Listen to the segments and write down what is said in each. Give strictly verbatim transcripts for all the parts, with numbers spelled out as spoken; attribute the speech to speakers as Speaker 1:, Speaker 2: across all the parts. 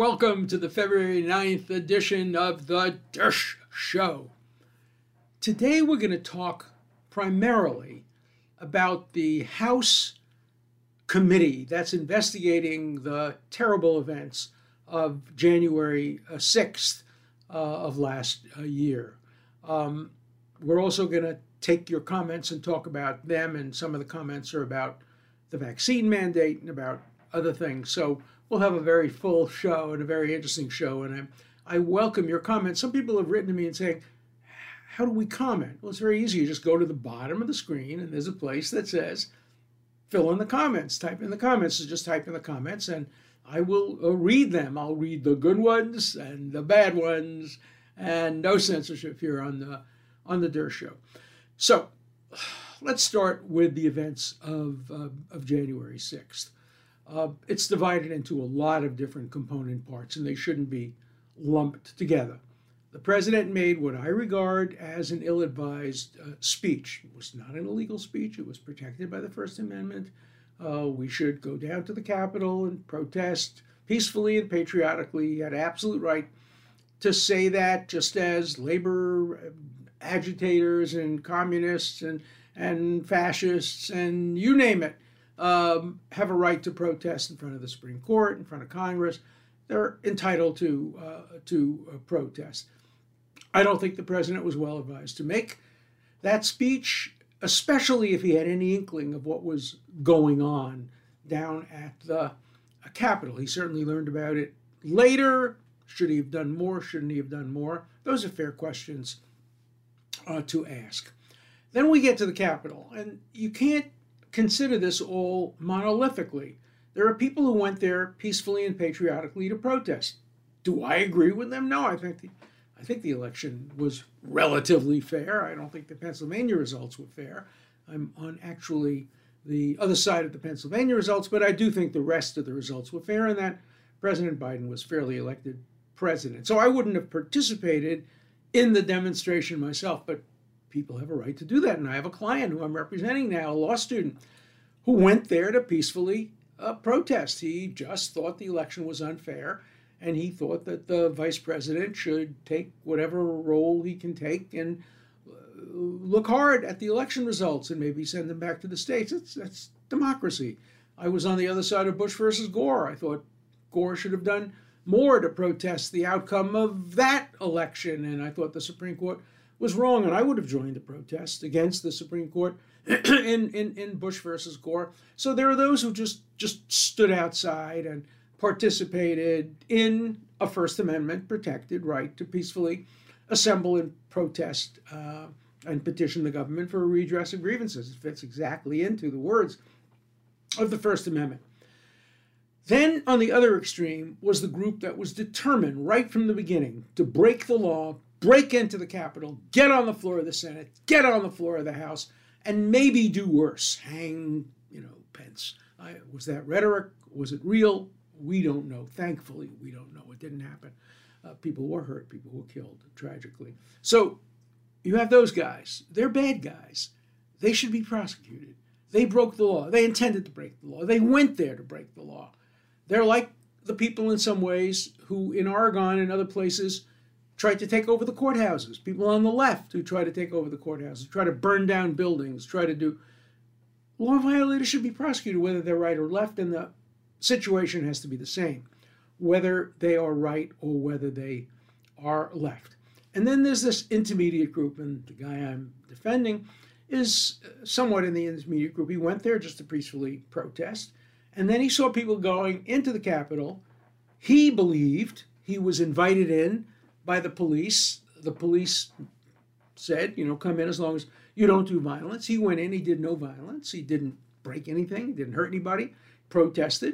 Speaker 1: Welcome to the February ninth edition of the Dersh Show. Today we're going to talk primarily about the House committee that's investigating the terrible events of January sixth uh, of last uh, year. Um, we're also going to take your comments and talk about them, and some of the comments are about the vaccine mandate and about other things. So we'll have a very full show and a very interesting show, and I, I welcome your comments. Some people have written to me and saying, how do we comment? Well, it's very easy. You just go to the bottom of the screen, and there's a place that says, fill in the comments. Type in the comments. So just type in the comments, and I will uh, read them. I'll read the good ones and the bad ones, and no censorship here on the, on the Dersh Show. So let's start with the events of, uh, of January sixth. Uh, it's divided into a lot of different component parts, and they shouldn't be lumped together. The president made what I regard as an ill-advised uh, speech. It was not an illegal speech. It was protected by the First Amendment. Uh, we should go down to the Capitol and protest peacefully and patriotically. He had absolute right to say that, just as labor agitators and communists and, and fascists and you name it Um, have a right to protest in front of the Supreme Court, in front of Congress. They're entitled to, uh, to uh, protest. I don't think the president was well advised to make that speech, especially if he had any inkling of what was going on down at the uh, Capitol. He certainly learned about it later. Should he have done more? Shouldn't he have done more? Those are fair questions uh, to ask. Then we get to the Capitol, and you can't consider this all monolithically. There are people who went there peacefully and patriotically to protest. Do I agree with them? No, I think the, I think the election was relatively fair. I don't think the Pennsylvania results were fair. I'm on actually the other side of the Pennsylvania results, but I do think the rest of the results were fair and that President Biden was fairly elected president. So I wouldn't have participated in the demonstration myself, but people have a right to do that. And I have a client who I'm representing now, a law student, who went there to peacefully uh, protest. He just thought the election was unfair, and he thought that the vice president should take whatever role he can take and uh, look hard at the election results and maybe send them back to the states. It's, that's democracy. I was on the other side of Bush versus Gore. I thought Gore should have done more to protest the outcome of that election, and I thought the Supreme Court was wrong, and I would have joined the protest against the Supreme Court in, in, in Bush versus Gore. So there are those who just, just stood outside and participated in a First Amendment protected right to peacefully assemble and protest uh, and petition the government for a redress of grievances. It fits exactly into the words of the First Amendment. Then on the other extreme was the group that was determined right from the beginning to break the law, break into the Capitol, get on the floor of the Senate, get on the floor of the House, and maybe do worse, hang, you know, Pence. I, was that rhetoric? Was it real? We don't know. Thankfully, we don't know. It didn't happen. Uh, people were hurt. People were killed, tragically. So you have those guys. They're bad guys. They should be prosecuted. They broke the law. They intended to break the law. They went there to break the law. They're like the people in some ways who in Oregon and other places tried to take over the courthouses, people on the left who try to take over the courthouses, try to burn down buildings, try to do... Law violators should be prosecuted, whether they're right or left, and the situation has to be the same, whether they are right or whether they are left. And then there's this intermediate group, and the guy I'm defending is somewhat in the intermediate group. He went there just to peacefully protest, and then he saw people going into the Capitol. He believed he was invited in by the police. The police said, you know, come in as long as you don't do violence. He went in, he did no violence. He didn't break anything, he didn't hurt anybody, protested.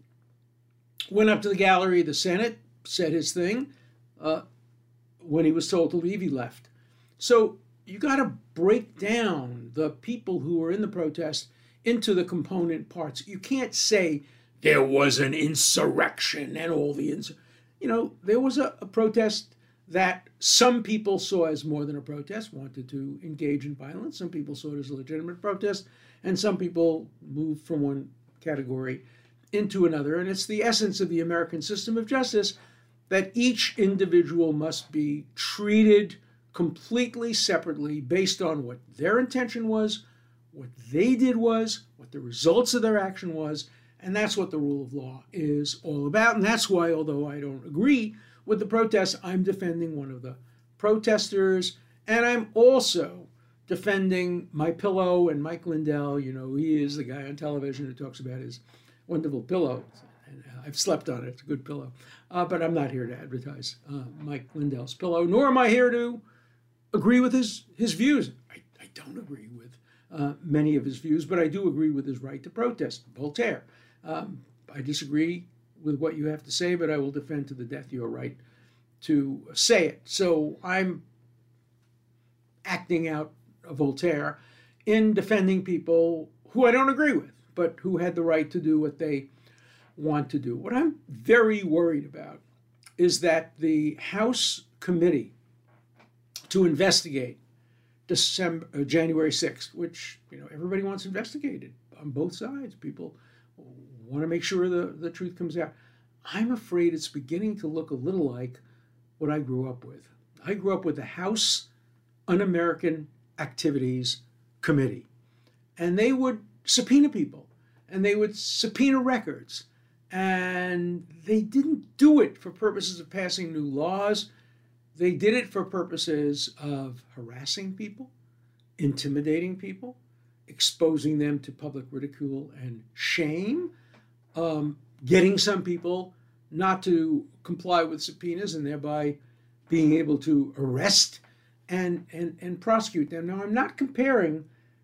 Speaker 1: Went up to the gallery of the Senate, said his thing. Uh, when he was told to leave, he left. So you got to break down the people who were in the protest into the component parts. You can't say there was an insurrection and all the insurrection. You know, there was a, a protest that some people saw as more than a protest, wanted to engage in violence. Some people saw it as a legitimate protest, and some people moved from one category into another. And it's the essence of the American system of justice that each individual must be treated completely separately based on what their intention was, what they did was, what the results of their action was, and that's what the rule of law is all about. And that's why, although I don't agree with the protests, I'm defending one of the protesters, and I'm also defending My Pillow and Mike Lindell. You know, he is the guy on television who talks about his wonderful pillow. And I've slept on it. It's a good pillow. Uh, but I'm not here to advertise uh, Mike Lindell's pillow, nor am I here to agree with his, his views. I, I don't agree with uh, many of his views, but I do agree with his right to protest. Voltaire. Um, I disagree with what you have to say, but I will defend to the death your right to say it. So I'm acting out Voltaire in defending people who I don't agree with, but who had the right to do what they want to do. What I'm very worried about is that the House committee to investigate December, uh, January sixth, which, you know, everybody wants investigated on both sides. People want to make sure the, the truth comes out. I'm afraid it's beginning to look a little like what I grew up with. I grew up with the House Un-American Activities Committee, and they would subpoena people, and they would subpoena records, and they didn't do it for purposes of passing new laws. They did it for purposes of harassing people, intimidating people, exposing them to public ridicule and shame, um, getting some people not to comply with subpoenas and thereby being able to arrest and, and, and prosecute them. Now, I'm not comparing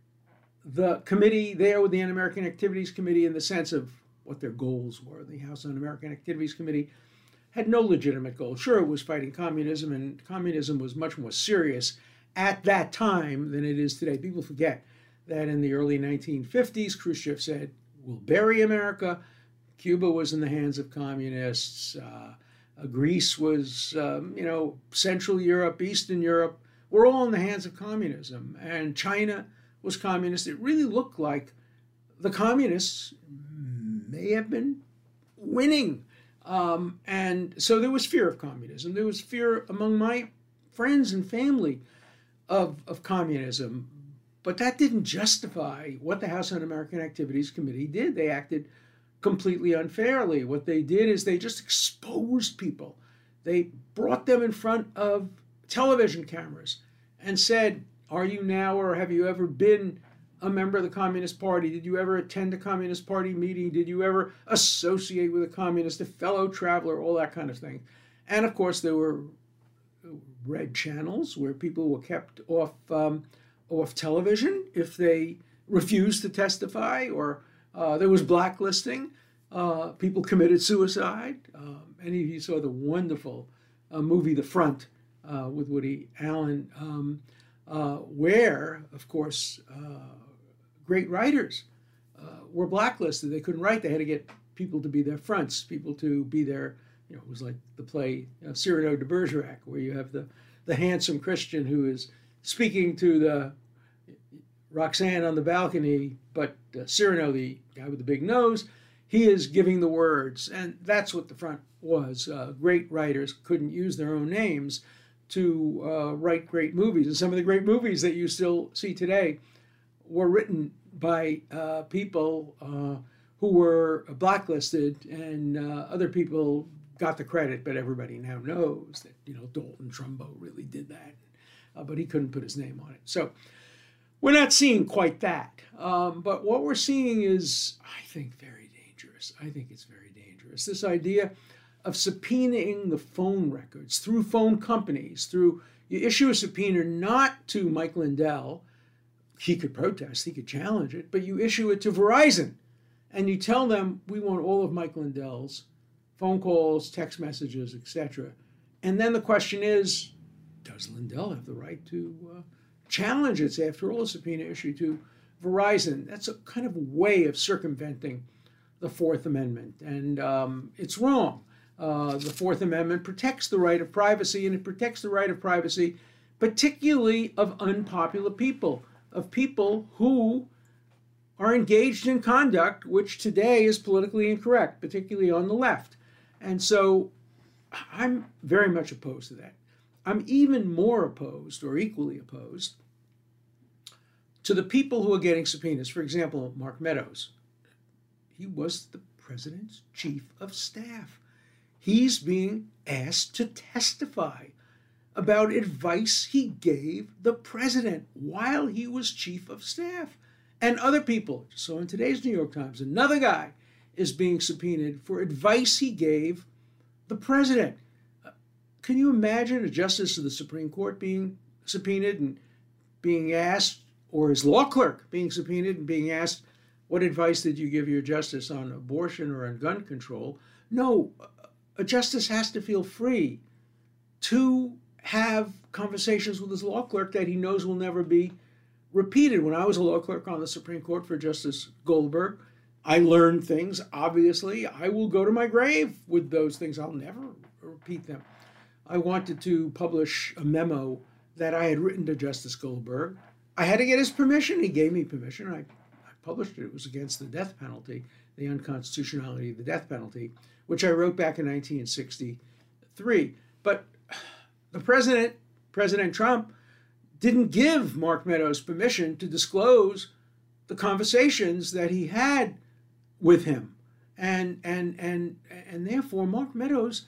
Speaker 1: the committee there with the Un-American Activities Committee in the sense of what their goals were. The House Un-American Activities Committee had no legitimate goal. Sure, it was fighting communism, and communism was much more serious at that time than it is today. People forget that in the early nineteen fifties, Khrushchev said, we'll bury America. Cuba was in the hands of communists. Uh, uh, Greece was, um, you know, Central Europe, Eastern Europe, were all in the hands of communism. And China was communist. It really looked like the communists may have been winning. Um, and so there was fear of communism. There was fear among my friends and family of, of communism. But that didn't justify what the House Un-American Activities Committee did. They acted completely unfairly. What they did is they just exposed people. They brought them in front of television cameras and said, are you now or have you ever been a member of the Communist Party? Did you ever attend a Communist Party meeting? Did you ever associate with a communist, a fellow traveler, all that kind of thing? And of course, there were red channels where people were kept off um, off television if they refused to testify, or uh, there was blacklisting. Uh, people committed suicide. Um, any of you saw the wonderful uh, movie The Front uh, with Woody Allen, um, uh, where, of course, uh, great writers uh, were blacklisted. They couldn't write. They had to get people to be their fronts, people to be their, you know, it was like the play uh, Cyrano de Bergerac, where you have the, the handsome Christian who is speaking to the Roxanne on the balcony, but uh, Cyrano, the guy with the big nose, he is giving the words. And that's what the front was. Uh, great writers couldn't use their own names to uh, write great movies. And some of the great movies that you still see today were written by uh, people uh, who were blacklisted, and uh, other people got the credit, but everybody now knows that, you know, Dalton Trumbo really did that, uh, but he couldn't put his name on it. So we're not seeing quite that. Um, but what we're seeing is, I think, very dangerous. I think it's very dangerous. This idea of subpoenaing the phone records through phone companies, through, you issue a subpoena not to Mike Lindell, he could protest, he could challenge it, but you issue it to Verizon, and you tell them, we want all of Mike Lindell's phone calls, text messages, et cetera. And then the question is, does Lindell have the right to uh, challenge it? It's, after all, a subpoena issued to Verizon. That's a kind of way of circumventing the Fourth Amendment, and um, it's wrong. Uh, the Fourth Amendment protects the right of privacy, and it protects the right of privacy particularly of unpopular people, of people who are engaged in conduct which today is politically incorrect, particularly on the left. And so I'm very much opposed to that. I'm even more opposed, or equally opposed, to the people who are getting subpoenas. For example, Mark Meadows. He was the president's chief of staff. He's being asked to testify about advice he gave the president while he was chief of staff. And other people. So in today's New York Times, another guy is being subpoenaed for advice he gave the president. Uh, can you imagine a justice of the Supreme Court being subpoenaed and being asked, or his law clerk being subpoenaed and being asked, what advice did you give your justice on abortion or on gun control? No, a justice has to feel free to have conversations with his law clerk that he knows will never be repeated. When I was a law clerk on the Supreme Court for Justice Goldberg, I learned things. Obviously, I will go to my grave with those things. I'll never repeat them. I wanted to publish a memo that I had written to Justice Goldberg. I had to get his permission. He gave me permission. I, I published it. It was against the death penalty, the unconstitutionality of the death penalty, which I wrote back in nineteen sixty-three. But the president, President Trump, didn't give Mark Meadows permission to disclose the conversations that he had with him. And, and, and, and therefore, Mark Meadows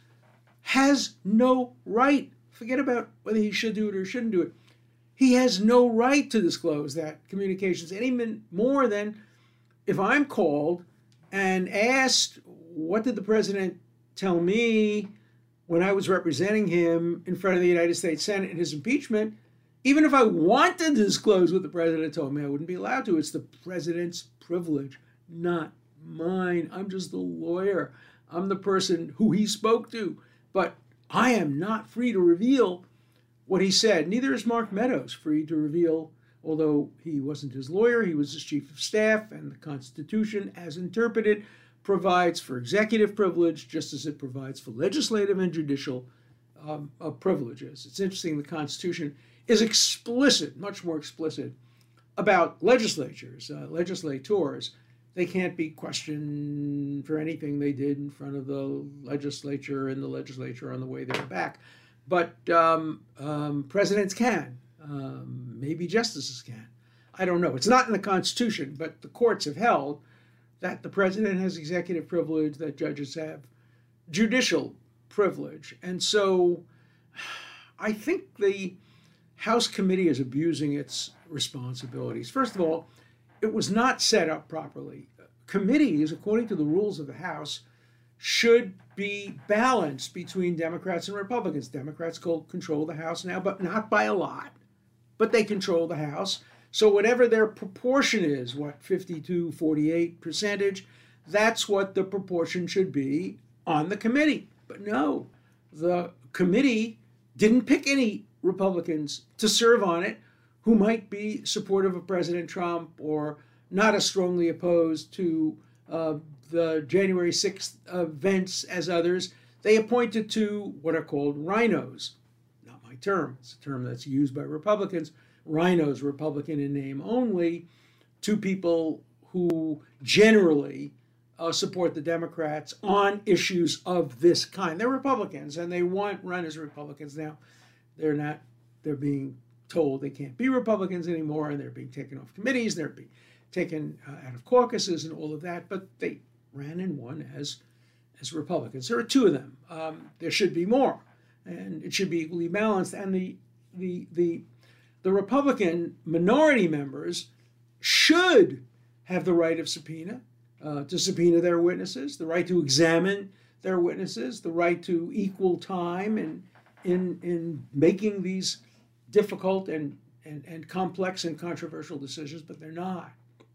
Speaker 1: has no right, forget about whether he should do it or shouldn't do it, he has no right to disclose that communications any more than if I'm called and asked, what did the president tell me when I was representing him in front of the United States Senate in his impeachment? Even if I wanted to disclose what the president told me, I wouldn't be allowed to. It's the president's privilege, not mine. I'm just the lawyer. I'm the person who he spoke to. But I am not free to reveal what he said. Neither is Mark Meadows free to reveal, although he wasn't his lawyer, he was his chief of staff, and the Constitution, as interpreted, provides for executive privilege just as it provides for legislative and judicial um, uh, privileges. It's interesting, the Constitution is explicit, much more explicit, about legislatures, uh, legislators. They can't be questioned for anything they did in front of the legislature and the legislature on the way they were back. But um, um, presidents can, um, maybe justices can. I don't know. It's not in the Constitution, but the courts have held that the president has executive privilege, that judges have judicial privilege. And so I think the House committee is abusing its responsibilities. First of all, it was not set up properly. Committees, according to the rules of the House, should be balanced between Democrats and Republicans. Democrats control the House now, but not by a lot. But they control the House. So whatever their proportion is, what, fifty-two, forty-eight percentage, that's what the proportion should be on the committee. But no, the committee didn't pick any Republicans to serve on it who might be supportive of President Trump or not as strongly opposed to uh, the January sixth events as others. They appointed two what are called rhinos. Not my term. It's a term that's used by Republicans. Rhinos, Republican in name only, two people who generally uh, support the Democrats on issues of this kind. They're Republicans, and they want run as Republicans now. They're not, they're being told they can't be Republicans anymore, and they're being taken off committees, they're being taken uh, out of caucuses and all of that, but they ran and won as, as Republicans. There are two of them. Um, there should be more, and it should be equally balanced, and the, the, the, the Republican minority members should have the right of subpoena, uh, to subpoena their witnesses, the right to examine their witnesses, the right to equal time and in in making these difficult and, and, and complex and controversial decisions, but they're not.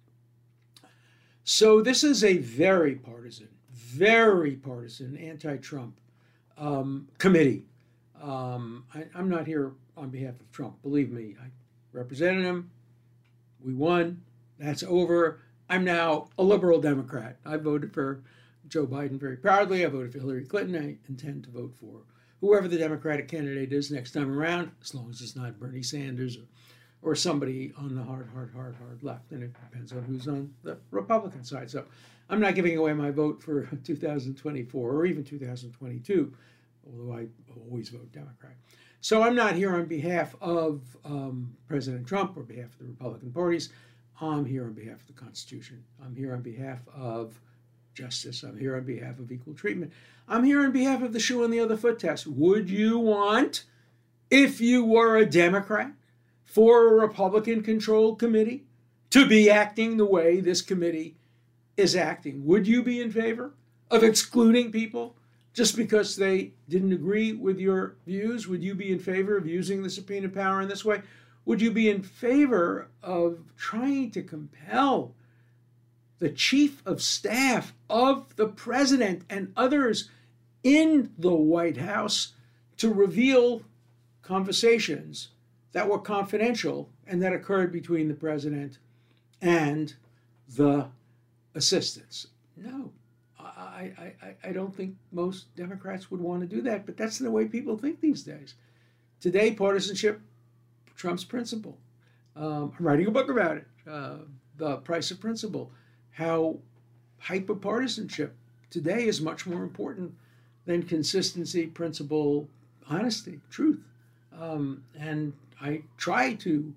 Speaker 1: So this is a very partisan, very partisan anti-Trump um, committee. Um, I, I'm not here on behalf of Trump. Believe me, I represented him. We won. That's over. I'm now a liberal Democrat. I voted for Joe Biden very proudly. I voted for Hillary Clinton. I intend to vote for whoever the Democratic candidate is next time around, as long as it's not Bernie Sanders or or somebody on the hard, hard, hard, hard left. And it depends on who's on the Republican side. So I'm not giving away my vote for two thousand twenty-four or even two thousand twenty-two, although I always vote Democrat. So I'm not here on behalf of um, President Trump or behalf of the Republican parties. I'm here on behalf of the Constitution. I'm here on behalf of justice. I'm here on behalf of equal treatment. I'm here on behalf of the shoe on the other foot test. Would you want, if you were a Democrat, for a Republican-controlled committee to be acting the way this committee is acting? Would you be in favor of excluding people just because they didn't agree with your views? Would you be in favor of using the subpoena power in this way? Would you be in favor of trying to compel the chief of staff of the president and others in the White House to reveal conversations that were confidential and that occurred between the president and the assistants? No, I, I, I don't think most Democrats would want to do that, but that's the way people think these days. Today, partisanship, Trump's principle. Um, I'm writing a book about it, uh, The Price of Principle, how hyper-partisanship today is much more important than consistency, principle, honesty, truth. Um, and I try to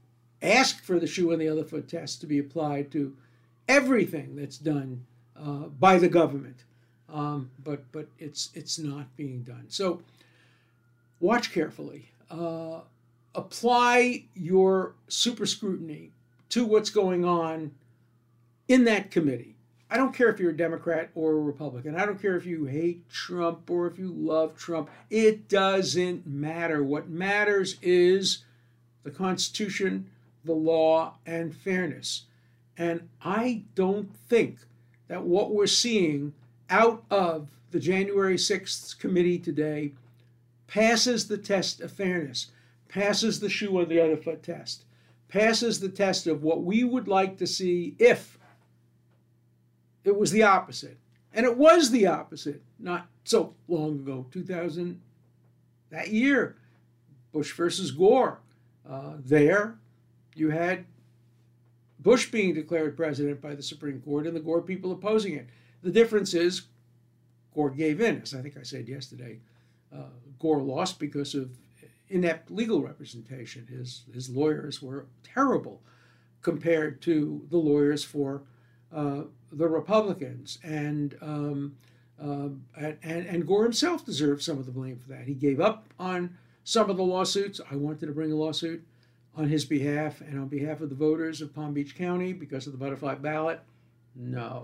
Speaker 1: ask for the shoe on the other foot test to be applied to everything that's done uh, by the government, um, but but it's it's not being done. So watch carefully. Uh, apply your super scrutiny to what's going on in that committee. I don't care if you're a Democrat or a Republican. I don't care if you hate Trump or if you love Trump. It doesn't matter. What matters is the Constitution, the law, and fairness. And I don't think that what we're seeing out of the January sixth committee today passes the test of fairness, passes the shoe on the other foot test, passes the test of what we would like to see if it was the opposite. And it was the opposite not so long ago, two thousand, that year, Bush versus Gore. Uh, there, you had Bush being declared president by the Supreme Court and the Gore people opposing it. The difference is Gore gave in, as I think I said yesterday. Uh, Gore lost because of inept legal representation. His, his lawyers were terrible compared to the lawyers for uh, the Republicans. And, um, uh, and, and Gore himself deserved some of the blame for that. He gave up on some of the lawsuits. I wanted to bring a lawsuit on his behalf and on behalf of the voters of Palm Beach County because of the butterfly ballot. No.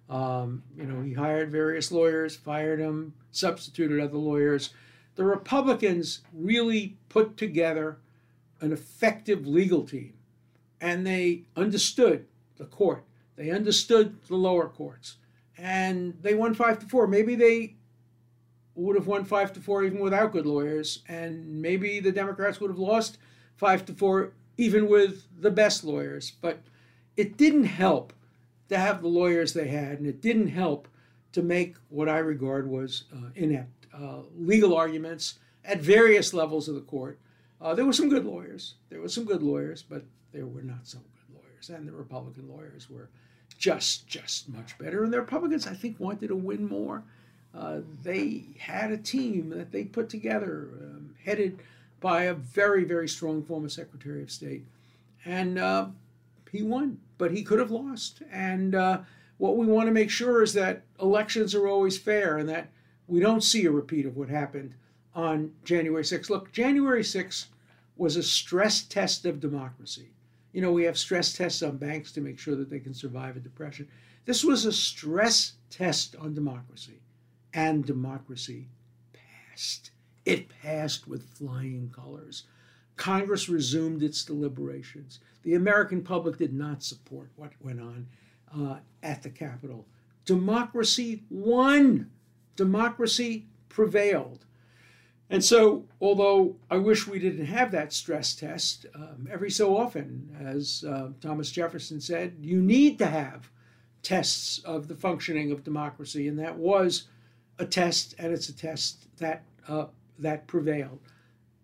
Speaker 1: Um, you know, he hired various lawyers, fired them, substituted other lawyers. The Republicans really put together an effective legal team, and they understood the court. They understood the lower courts, and they won five to four. Maybe they would have won five to four even without good lawyers, and maybe the Democrats would have lost five to four even with the best lawyers. But it didn't help to have the lawyers they had, and it didn't help to make what I regard was uh, inept uh, legal arguments at various levels of the court. Uh, there were some good lawyers. There were some good lawyers, but there were not so good lawyers. And the Republican lawyers were just, just much better. And the Republicans, I think, wanted to win more. Uh, they had a team that they put together, um, headed by a very, very strong former Secretary of State. And uh, he won, but he could have lost. And uh, what we want to make sure is that elections are always fair and that we don't see a repeat of what happened on January sixth. Look, January sixth was a stress test of democracy. You know, we have stress tests on banks to make sure that they can survive a depression. This was a stress test on democracy, and democracy passed. It passed with flying colors. Congress resumed its deliberations. The American public did not support what went on uh, at the Capitol. Democracy won. Democracy prevailed. And so, although I wish we didn't have that stress test, um, every so often, as uh, Thomas Jefferson said, you need to have tests of the functioning of democracy. And that was a test, and it's a test that uh, that prevailed.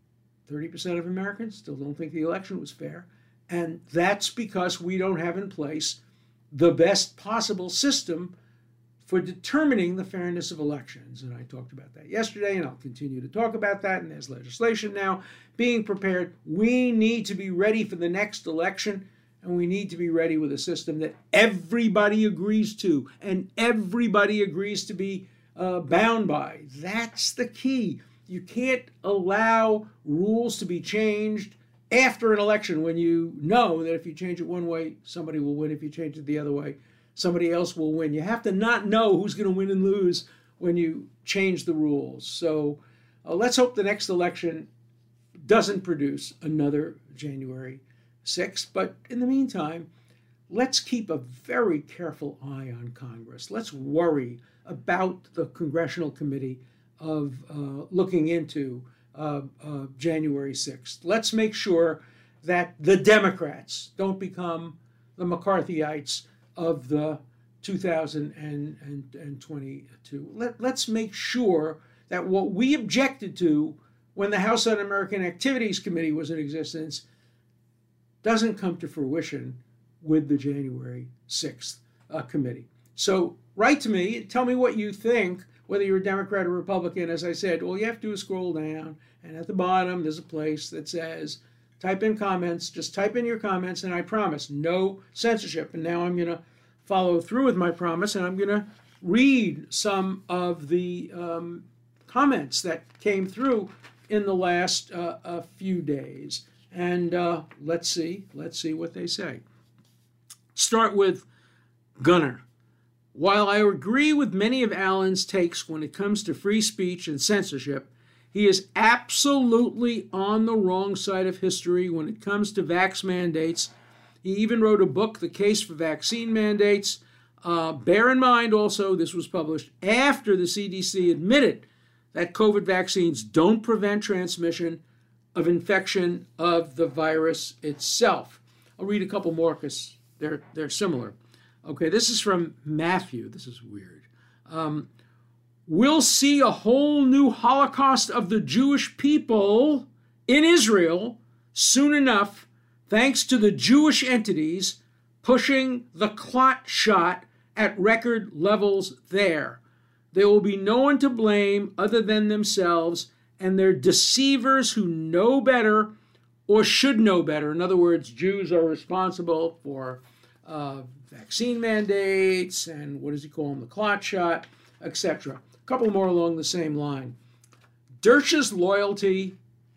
Speaker 1: thirty percent of Americans still don't think the election was fair. And that's because we don't have in place the best possible system for determining the fairness of elections. And I talked about that yesterday, and I'll continue to talk about that. And there's legislation now being prepared. We need to be ready for the next election, and we need to be ready with a system that everybody agrees to and everybody agrees to be uh, bound by. That's the key. You can't allow rules to be changed after an election when you know that if you change it one way, somebody will win. If you change it the other way, somebody else will win. You have to not know who's going to win and lose when you change the rules. So uh, let's hope the next election doesn't produce another January sixth. But in the meantime, let's keep a very careful eye on Congress. Let's worry about the Congressional Committee of uh, looking into uh, uh, January sixth. Let's make sure that the Democrats don't become the McCarthyites of the two thousand twenty-two. Let, let's make sure that what we objected to when the House Un-American Activities Committee was in existence doesn't come to fruition with the January sixth uh, committee. So write to me, tell me what you think, whether you're a Democrat or Republican. As I said, all you have to do is scroll down, and at the bottom there's a place that says type in comments. Just type in your comments, and I promise no censorship. And now I'm going to follow through with my promise, and I'm going to read some of the um, comments that came through in the last uh, a few days. And uh, let's see, let's see what they say. Start with Gunnar. While I agree with many of Alan's takes when it comes to free speech and censorship, he is absolutely on the wrong side of history when it comes to vax mandates. He even wrote a book, The Case for Vaccine Mandates. Uh, bear in mind also, this was published after the C D C admitted that COVID vaccines don't prevent transmission of infection of the virus itself. I'll read a couple more because they're, they're similar. Okay, this is from Matthew. This is weird. Um, we'll see a whole new Holocaust of the Jewish people in Israel soon enough, thanks to the Jewish entities pushing the clot shot at record levels there. There will be no one to blame other than themselves and their deceivers who know better or should know better. In other words, Jews are responsible for uh, vaccine mandates and what does he call them, the clot shot, et cetera. A couple more along the same line. Dersh's loyalty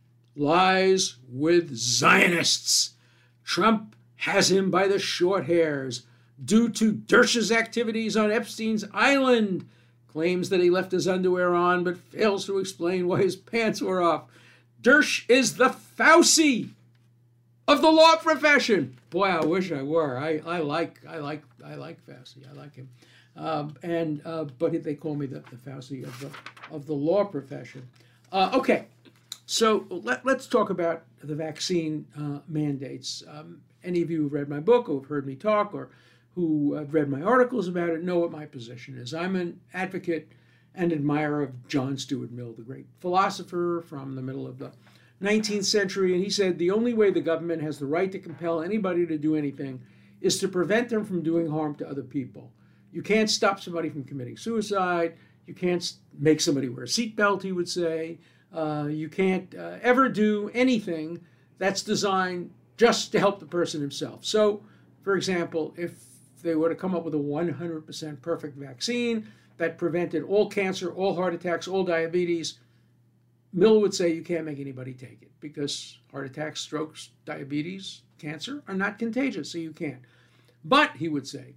Speaker 1: lies with Zionists. Trump has him by the short hairs due to Dersh's activities on Epstein's Island. Claims that he left his underwear on, but fails to explain why his pants were off. Dersh is the Fauci of the law profession. Boy, I wish I were. I, I like I like I like Fauci. I like him. Um, and uh, but they call me the, the Fauci of the of the law profession. Uh, okay, so let, let's talk about the vaccine uh, mandates. Um, any of you who've read my book or have heard me talk or who have read my articles about it know what my position is. I'm an advocate and admirer of John Stuart Mill, the great philosopher from the middle of the nineteenth century, and he said the only way the government has the right to compel anybody to do anything is to prevent them from doing harm to other people. You can't stop somebody from committing suicide. You can't make somebody wear a seatbelt, he would say. Uh, you can't uh, ever do anything that's designed just to help the person himself. So, for example, if they were to come up with a one hundred percent perfect vaccine that prevented all cancer, all heart attacks, all diabetes, Mill would say you can't make anybody take it because heart attacks, strokes, diabetes, cancer are not contagious, so you can't. But, he would say,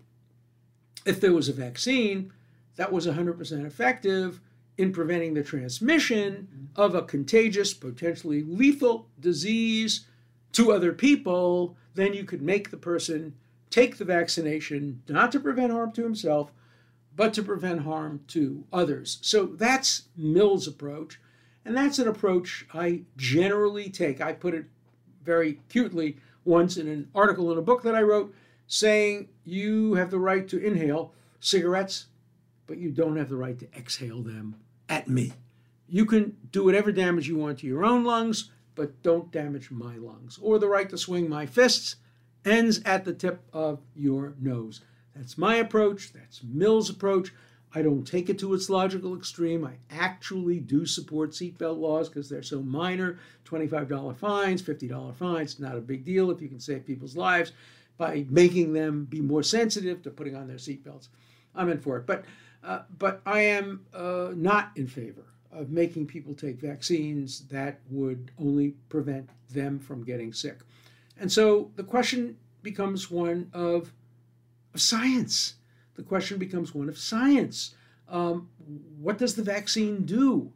Speaker 1: if there was a vaccine that was one hundred percent effective in preventing the transmission of a contagious, potentially lethal disease to other people, then you could make the person take the vaccination, not to prevent harm to himself, but to prevent harm to others. So that's Mill's approach, and that's an approach I generally take. I put it very cutely once in an article in a book that I wrote, saying you have the right to inhale cigarettes, but you don't have the right to exhale them at me. You can do whatever damage you want to your own lungs, but don't damage my lungs. Or the right to swing my fists ends at the tip of your nose. That's my approach. That's Mill's approach. I don't take it to its logical extreme. I actually do support seatbelt laws because they're so minor. twenty-five dollar fines, fifty dollar fines, not a big deal if you can save people's lives by making them be more sensitive to putting on their seatbelts. I'm in for it. But, uh, but I am uh, not in favor of making people take vaccines that would only prevent them from getting sick. And so the question becomes one of, of science. The question becomes one of science. Um, what does the vaccine do?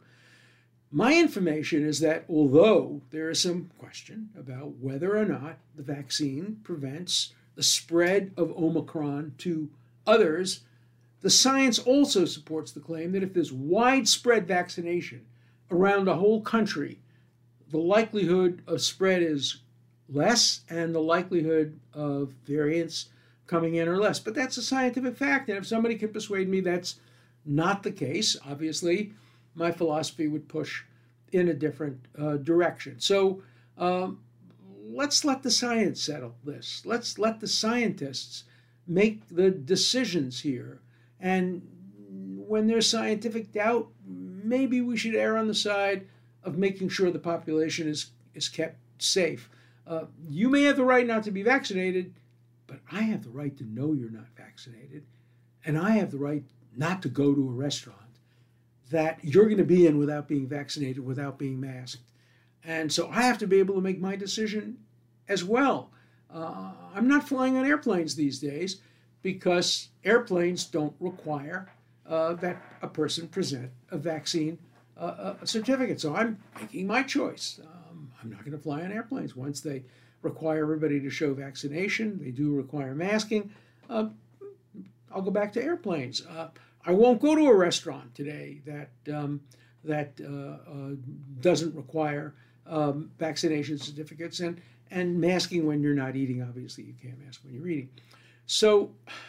Speaker 1: My information is that although there is some question about whether or not the vaccine prevents the spread of Omicron to others, the science also supports the claim that if there's widespread vaccination around the whole country, the likelihood of spread is less and the likelihood of variants coming in or less. But that's a scientific fact. And if somebody can persuade me that's not the case, obviously my philosophy would push in a different uh, direction. So um, let's let the science settle this. Let's let the scientists make the decisions here. And when there's scientific doubt, maybe we should err on the side of making sure the population is, is kept safe. Uh, you may have the right not to be vaccinated, but I have the right to know you're not vaccinated. And I have the right not to go to a restaurant that you're going to be in without being vaccinated, without being masked. And so I have to be able to make my decision as well. Uh, I'm not flying on airplanes these days because airplanes don't require uh, that a person present a vaccine uh, a certificate. So I'm making my choice. Um, I'm not going to fly on airplanes. Once they require everybody to show vaccination, they do require masking, uh, I'll go back to airplanes. Uh, I won't go to a restaurant today that um, that uh, uh, doesn't require um, vaccination certificates and, and masking when you're not eating. Obviously, you can't mask when you're eating. So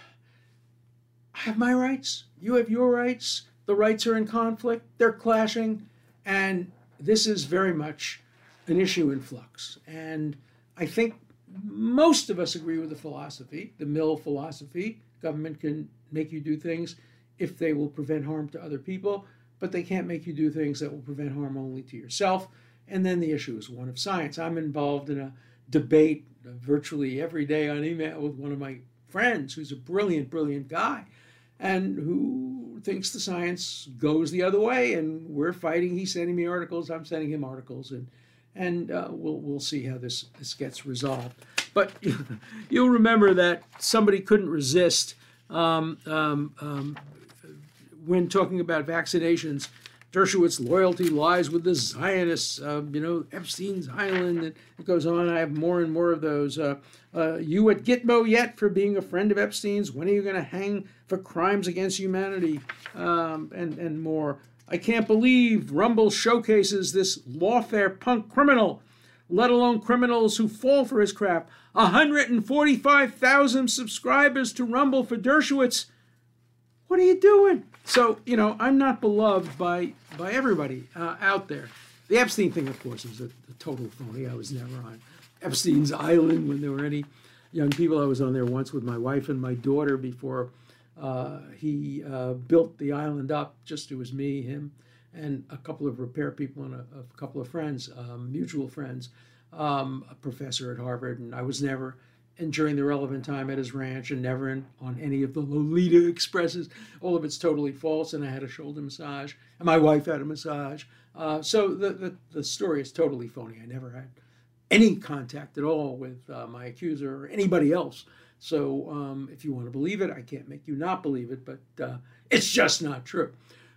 Speaker 1: I have my rights. You have your rights. The rights are in conflict. They're clashing. And this is very much an issue in flux. And I think most of us agree with the philosophy, the Mill philosophy. Government can make you do things if they will prevent harm to other people, but they can't make you do things that will prevent harm only to yourself. And then the issue is one of science. I'm involved in a debate virtually every day on email with one of my friends who's a brilliant, brilliant guy and who thinks the science goes the other way, and we're fighting. He's sending me articles, I'm sending him articles, and and uh, we'll we'll see how this, this gets resolved. But you'll remember that somebody couldn't resist um, um, um, when talking about vaccinations. Dershowitz loyalty lies with the Zionists, uh, you know, Epstein's Island, and it goes on. I have more and more of those. Uh, uh, you at Gitmo yet for being a friend of Epstein's? When are you going to hang for crimes against humanity? Um, and, and more. I can't believe Rumble showcases this lawfare punk criminal, let alone criminals who fall for his crap. one hundred forty-five thousand subscribers to Rumble for Dershowitz. What are you doing? So, you know, I'm not beloved by by everybody uh, out there. The Epstein thing, of course, was a, a total phony. I was never on Epstein's Island when there were any young people. I was on there once with my wife and my daughter before uh, he uh, built the island up. Just it was me, him, and a couple of repair people and a, a couple of friends, um, mutual friends, um, a professor at Harvard. And I was never and during the relevant time at his ranch, and never in, on any of the Lolita Expresses. All of it's totally false, and I had a shoulder massage, and my wife had a massage. Uh, so the, the, the story is totally phony. I never had any contact at all with uh, my accuser or anybody else. So um, if you want to believe it, I can't make you not believe it, but uh, it's just not true.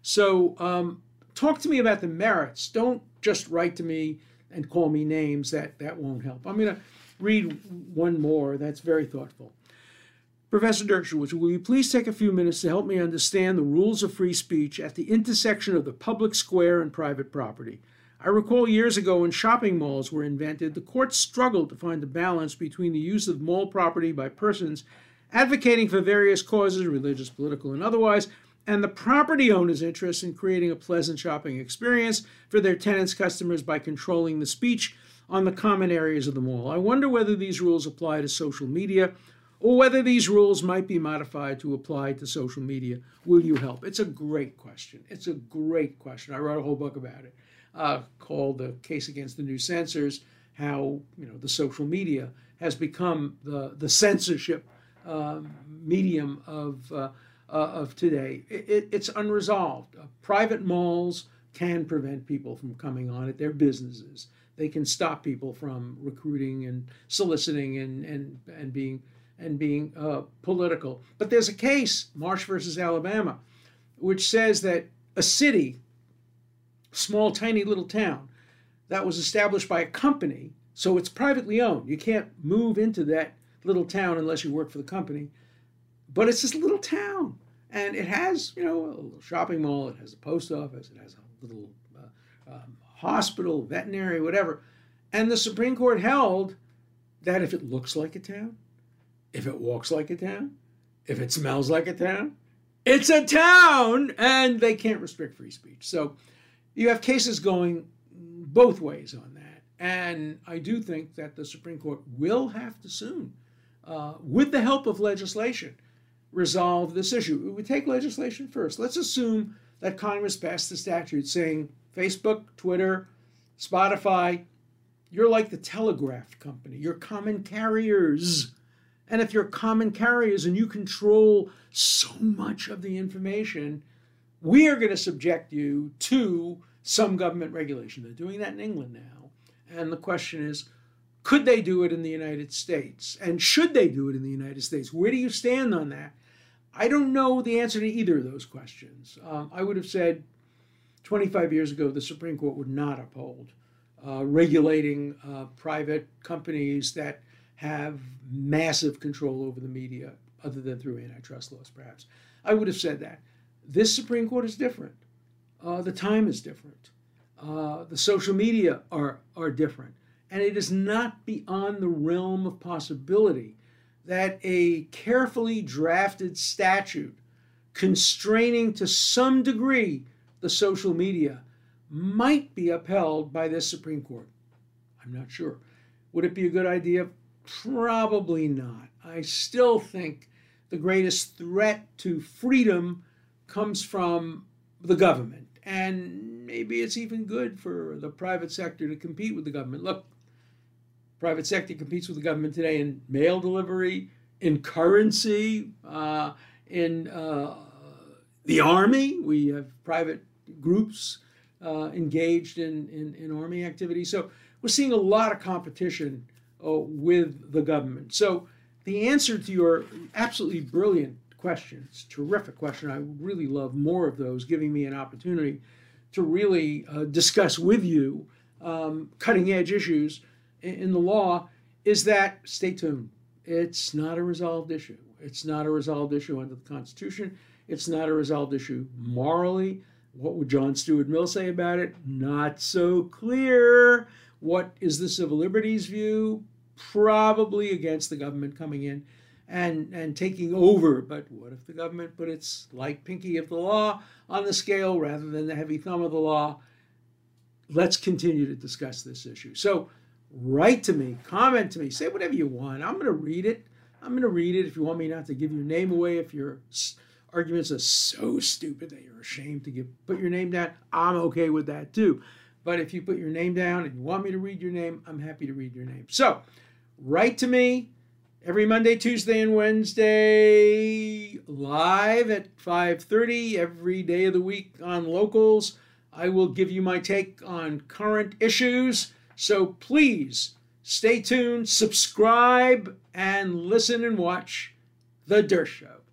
Speaker 1: So um, talk to me about the merits. Don't just write to me and call me names. That, that won't help. I'm going to read one more that's very thoughtful. Professor Dershowitz, will you please take a few minutes to help me understand the rules of free speech at the intersection of the public square and private property? I recall years ago when shopping malls were invented, the courts struggled to find a balance between the use of mall property by persons advocating for various causes, religious, political, and otherwise, and the property owner's interest in creating a pleasant shopping experience for their tenants' customers by controlling the speech on the common areas of the mall. I wonder whether these rules apply to social media or whether these rules might be modified to apply to social media. Will you help? It's a great question. It's a great question. I wrote a whole book about it uh, called The Case Against the New Censors, how you know the social media has become the, the censorship uh, medium of, uh, uh, of today. It, it, it's unresolved. Uh, private malls can prevent people from coming on it. They're businesses. They can stop people from recruiting and soliciting and, and, and being and being uh, political. But there's a case, Marsh versus Alabama, which says that a city, small, tiny little town, that was established by a company, so it's privately owned. You can't move into that little town unless you work for the company. But it's this little town, and it has, you know, a little shopping mall, it has a post office, it has a little uh, um, hospital, veterinary, whatever. And the Supreme Court held that if it looks like a town, if it walks like a town, if it smells like a town, it's a town, and they can't restrict free speech. So you have cases going both ways on that. And I do think that the Supreme Court will have to soon, uh, with the help of legislation, resolve this issue. We take legislation first. Let's assume that Congress passed a statute saying Facebook, Twitter, Spotify, you're like the telegraph company. You're common carriers. And if you're common carriers and you control so much of the information, we are going to subject you to some government regulation. They're doing that in England now. And the question is, could they do it in the United States? And should they do it in the United States? Where do you stand on that? I don't know the answer to either of those questions. Um, I would have said twenty-five years ago, the Supreme Court would not uphold uh, regulating uh, private companies that have massive control over the media, other than through antitrust laws, perhaps. I would have said that. This Supreme Court is different. Uh, the time is different. Uh, the social media are, are different. And it is not beyond the realm of possibility that a carefully drafted statute constraining to some degree the social media might be upheld by this Supreme Court. I'm not sure. Would it be a good idea? Probably not. I still think the greatest threat to freedom comes from the government. And maybe it's even good for the private sector to compete with the government. Look, private sector competes with the government today in mail delivery, in currency, uh, in uh, the Army. We have private groups uh, engaged in, in, in Army activity. So we're seeing a lot of competition uh, with the government. So the answer to your absolutely brilliant question, it's a terrific question. I really love more of those, giving me an opportunity to really uh, discuss with you um, cutting edge issues in, in the law, is that, stay tuned, it's not a resolved issue. It's not a resolved issue under the Constitution. It's not a resolved issue morally. What would John Stuart Mill say about it? Not so clear. What is the civil liberties view? Probably against the government coming in and, and taking over. But what if the government put its light pinky of the law on the scale rather than the heavy thumb of the law? Let's continue to discuss this issue. So write to me, comment to me, say whatever you want. I'm going to read it. I'm going to read it. If you want me not to give your name away, if your arguments are so stupid that you're ashamed to give, put your name down, I'm okay with that too. But if you put your name down and you want me to read your name, I'm happy to read your name. So write to me every Monday, Tuesday, and Wednesday, live at five thirty, every day of the week on Locals. I will give you my take on current issues. So please stay tuned, subscribe, and listen and watch The Dersh Show.